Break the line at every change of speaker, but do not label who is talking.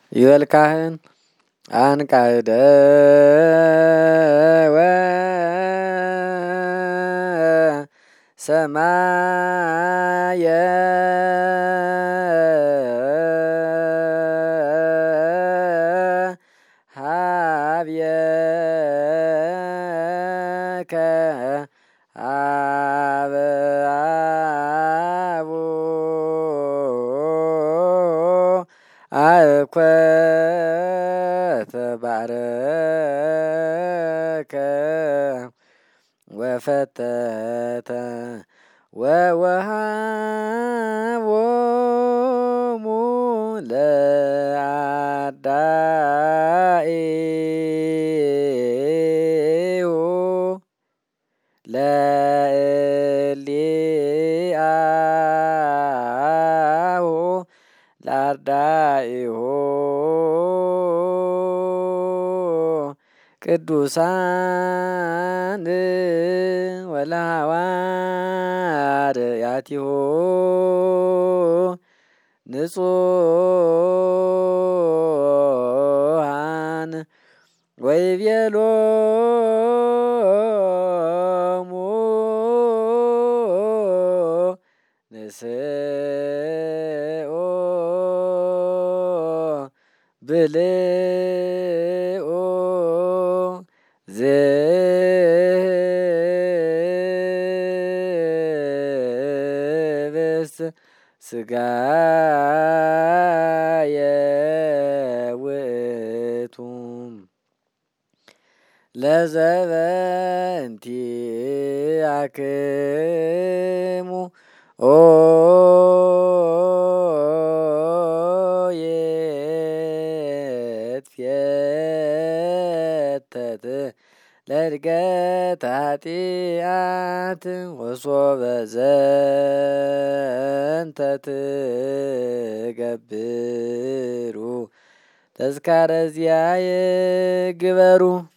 ይበልካህን አንቃደ ሰማየ ሀብየከ አበ አቡ አእኮተ ባረከ ወፈተተ ወወሃቦሙ ለአርዳኢሁ ለእሊአሁ ለአርዳኢሁ ቅዱሳን ወለሐዋርያቲሁ ንጹሐን ወይቤሎሙ ንስኡ ብልዑ ዝህብስት ሥጋየ ውእቱ ለዘበእንቲአክሙ ኦ ይትፌተት ለዕርገተ ኃጢአት ወሶበ ዘንተ ትገብሩ ተዝካረ ዚአየ ግበሩ